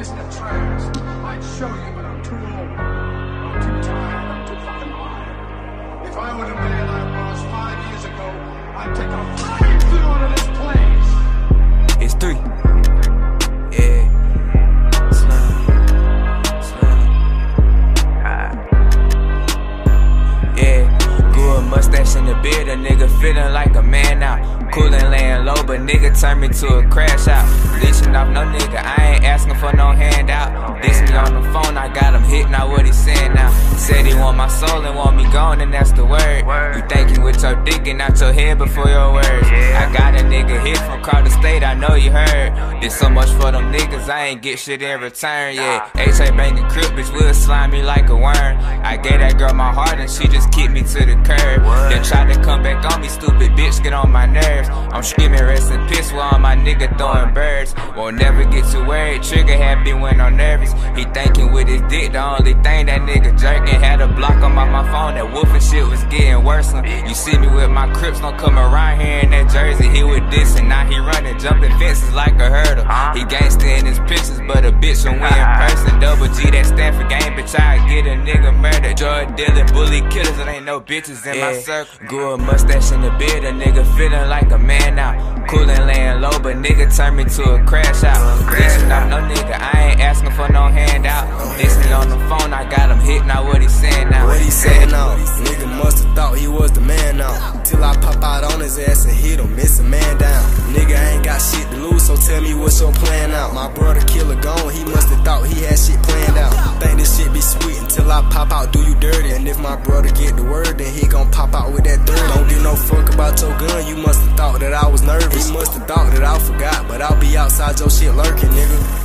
listen to tracks. I'd show you, but I'm too old. I'm too tired. I'm too fucking wired. If I were the man I was 5 years ago, I'd take a flamethrower to this place. It's 3. Yeah. Yeah. Grew a mustache in the beard, a nigga feeling like a man now. Cool and laying low, but nigga turned me to a crash out. Leeching off no nigga, I ain't asking for no handout. Diss me on the phone, I got him hit, not what he saying now. Said he want my soul and want me gone, and that's the word. You thinking with your dick and not your head before your words. I got a nigga hit from Carter State, I know you heard. Did so much for them niggas, I ain't get shit in return, yeah. H.A. banging crib, bitch will slime me like a worm. I gave that girl my heart and she just kicked me to the curb. Then tried to come back on me, stupid bitch, get on my nerves. I'm screaming rest in peace while all my nigga throwing birds. Won't never get too worried, trigger happy when I'm nervous. He thinking with his dick, the only thing that nigga jerking. Had a block on my phone, that wolfing shit was getting worse. You see me with my Crips, don't come around here in that jersey. He with this and now he running, jumping fences like a hurdle. He gangsta in his pictures, but a bitch when we in person. Double G, that stand for game, bitch, I get a nigga murdered. Drug dealing, bully killers, there ain't no bitches in my circle. Grew a mustache in the beard, a nigga feeling like a man now. Cool and laying low, but nigga turned me to a crash out. Dissing off no nigga, I ain't asking for no handout. Dissing on the phone, I got him hit, now what he saying now? What he saying now? Nigga musta thought he was the man now. Till I pop out on his ass and hit him, miss a man down. Nigga ain't got shit to lose, so tell me what's your plan now. My brother killer gone, he musta thought he had shit planned out. Think this shit be sweet until I pop out, do you dirty. And if my brother get the word, then he gon' pop out with that 30. Don't give no fuck about your gun, you musta thought that I was nervous. He musta thought that I forgot, but I'll be outside your shit lurking, nigga.